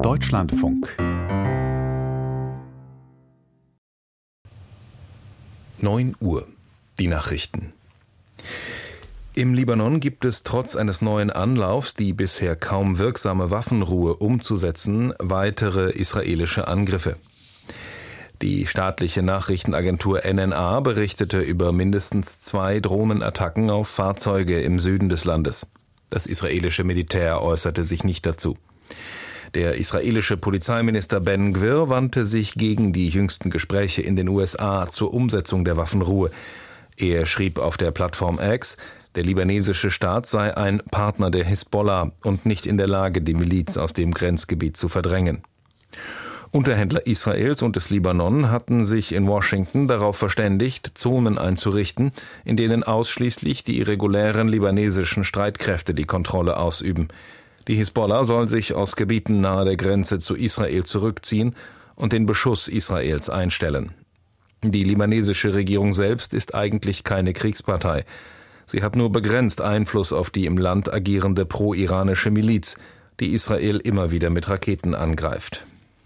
Deutschlandfunk 9 Uhr. Die Nachrichten. Im Libanon gibt es trotz eines neuen Anlaufs, die bisher kaum wirksame Waffenruhe umzusetzen, weitere israelische Angriffe. Die staatliche Nachrichtenagentur NNA berichtete über mindestens 2 Drohnenattacken auf Fahrzeuge im Süden des Landes. Das israelische Militär äußerte sich nicht dazu. Der israelische Polizeiminister Ben Gvir wandte sich gegen die jüngsten Gespräche in den USA zur Umsetzung der Waffenruhe. Er schrieb auf der Plattform X, der libanesische Staat sei ein Partner der Hisbollah und nicht in der Lage, die Miliz aus dem Grenzgebiet zu verdrängen. Unterhändler Israels und des Libanon hatten sich in Washington darauf verständigt, Zonen einzurichten, in denen ausschließlich die irregulären libanesischen Streitkräfte die Kontrolle ausüben. Die Hisbollah soll sich aus Gebieten nahe der Grenze zu Israel zurückziehen und den Beschuss Israels einstellen. Die libanesische Regierung selbst ist eigentlich keine Kriegspartei. Sie hat nur begrenzt Einfluss auf die im Land agierende pro-iranische Miliz, die Israel immer wieder mit Raketen angreift.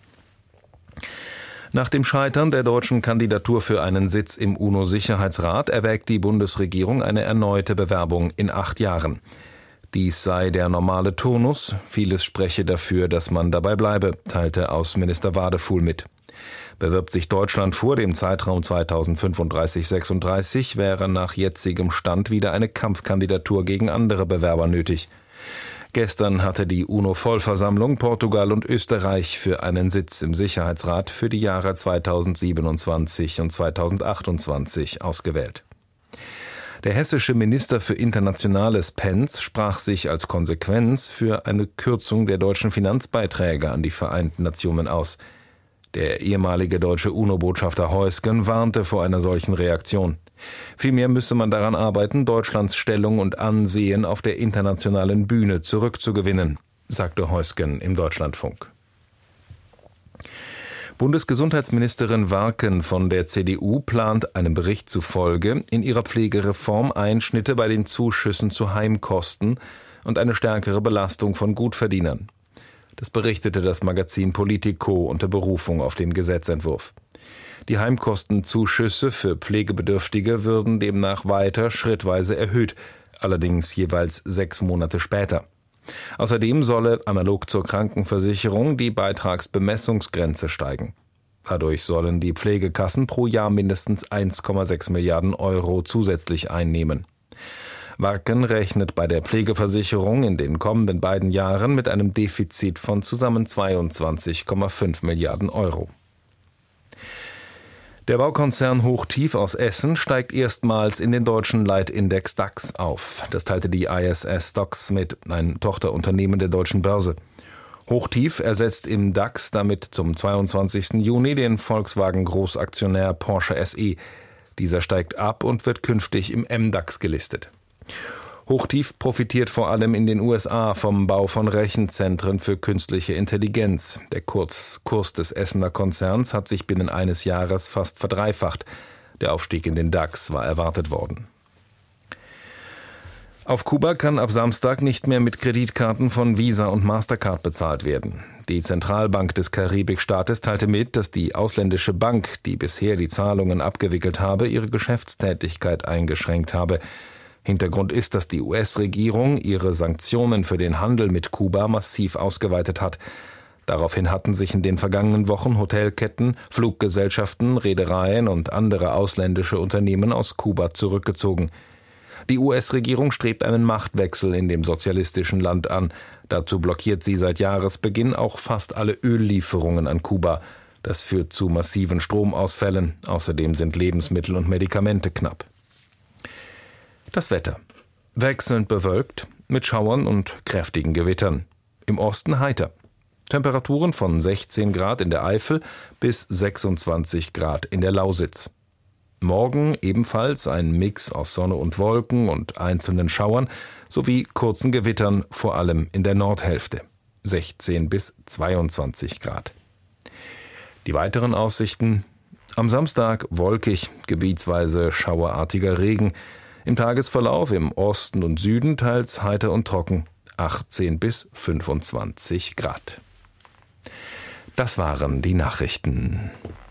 Nach dem Scheitern der deutschen Kandidatur für einen Sitz im UNO-Sicherheitsrat erwägt die Bundesregierung eine erneute Bewerbung in 8 Jahren. Dies sei der normale Turnus, vieles spreche dafür, dass man dabei bleibe, teilte Außenminister Wadefuhl mit. Bewirbt sich Deutschland vor dem Zeitraum 2035-36, wäre nach jetzigem Stand wieder eine Kampfkandidatur gegen andere Bewerber nötig. Gestern hatte die UNO-Vollversammlung Portugal und Österreich für einen Sitz im Sicherheitsrat für die Jahre 2027 und 2028 ausgewählt. Der hessische Minister für Internationales Pentz sprach sich als Konsequenz für eine Kürzung der deutschen Finanzbeiträge an die Vereinten Nationen aus. Der ehemalige deutsche UNO-Botschafter Heusgen warnte vor einer solchen Reaktion. Vielmehr müsse man daran arbeiten, Deutschlands Stellung und Ansehen auf der internationalen Bühne zurückzugewinnen, sagte Heusgen im Deutschlandfunk. Bundesgesundheitsministerin Warken von der CDU plant einem Bericht zufolge in ihrer Pflegereform Einschnitte bei den Zuschüssen zu Heimkosten und eine stärkere Belastung von Gutverdienern. Das berichtete das Magazin Politico unter Berufung auf den Gesetzentwurf. Die Heimkostenzuschüsse für Pflegebedürftige würden demnach weiter schrittweise erhöht, allerdings jeweils 6 Monate später. Außerdem solle, analog zur Krankenversicherung, die Beitragsbemessungsgrenze steigen. Dadurch sollen die Pflegekassen pro Jahr mindestens 1,6 Milliarden Euro zusätzlich einnehmen. Warken rechnet bei der Pflegeversicherung in den kommenden 2 Jahren mit einem Defizit von zusammen 22,5 Milliarden Euro. Der Baukonzern Hochtief aus Essen steigt erstmals in den deutschen Leitindex DAX auf. Das teilte die ISS STOXX mit, ein Tochterunternehmen der Deutschen Börse. Hochtief ersetzt im DAX damit zum 22. Juni den Volkswagen-Großaktionär Porsche SE. Dieser steigt ab und wird künftig im MDAX gelistet. Hochtief profitiert vor allem in den USA vom Bau von Rechenzentren für künstliche Intelligenz. Der Kurs des Essener Konzerns hat sich binnen eines Jahres fast verdreifacht. Der Aufstieg in den DAX war erwartet worden. Auf Kuba kann ab Samstag nicht mehr mit Kreditkarten von Visa und Mastercard bezahlt werden. Die Zentralbank des Karibikstaates teilte mit, dass die ausländische Bank, die bisher die Zahlungen abgewickelt habe, ihre Geschäftstätigkeit eingeschränkt habe. Hintergrund ist, dass die US-Regierung ihre Sanktionen für den Handel mit Kuba massiv ausgeweitet hat. Daraufhin hatten sich in den vergangenen Wochen Hotelketten, Fluggesellschaften, Reedereien und andere ausländische Unternehmen aus Kuba zurückgezogen. Die US-Regierung strebt einen Machtwechsel in dem sozialistischen Land an. Dazu blockiert sie seit Jahresbeginn auch fast alle Öllieferungen an Kuba. Das führt zu massiven Stromausfällen. Außerdem sind Lebensmittel und Medikamente knapp. Das Wetter. Wechselnd bewölkt, mit Schauern und kräftigen Gewittern. Im Osten heiter. Temperaturen von 16 Grad in der Eifel bis 26 Grad in der Lausitz. Morgen ebenfalls ein Mix aus Sonne und Wolken und einzelnen Schauern sowie kurzen Gewittern, vor allem in der Nordhälfte. 16 bis 22 Grad. Die weiteren Aussichten: am Samstag wolkig, gebietsweise schauerartiger Regen. Im Tagesverlauf im Osten und Süden teils heiter und trocken, 18 bis 25 Grad. Das waren die Nachrichten.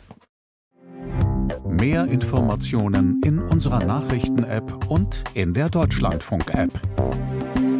Mehr Informationen in unserer Nachrichten-App und in der Deutschlandfunk-App.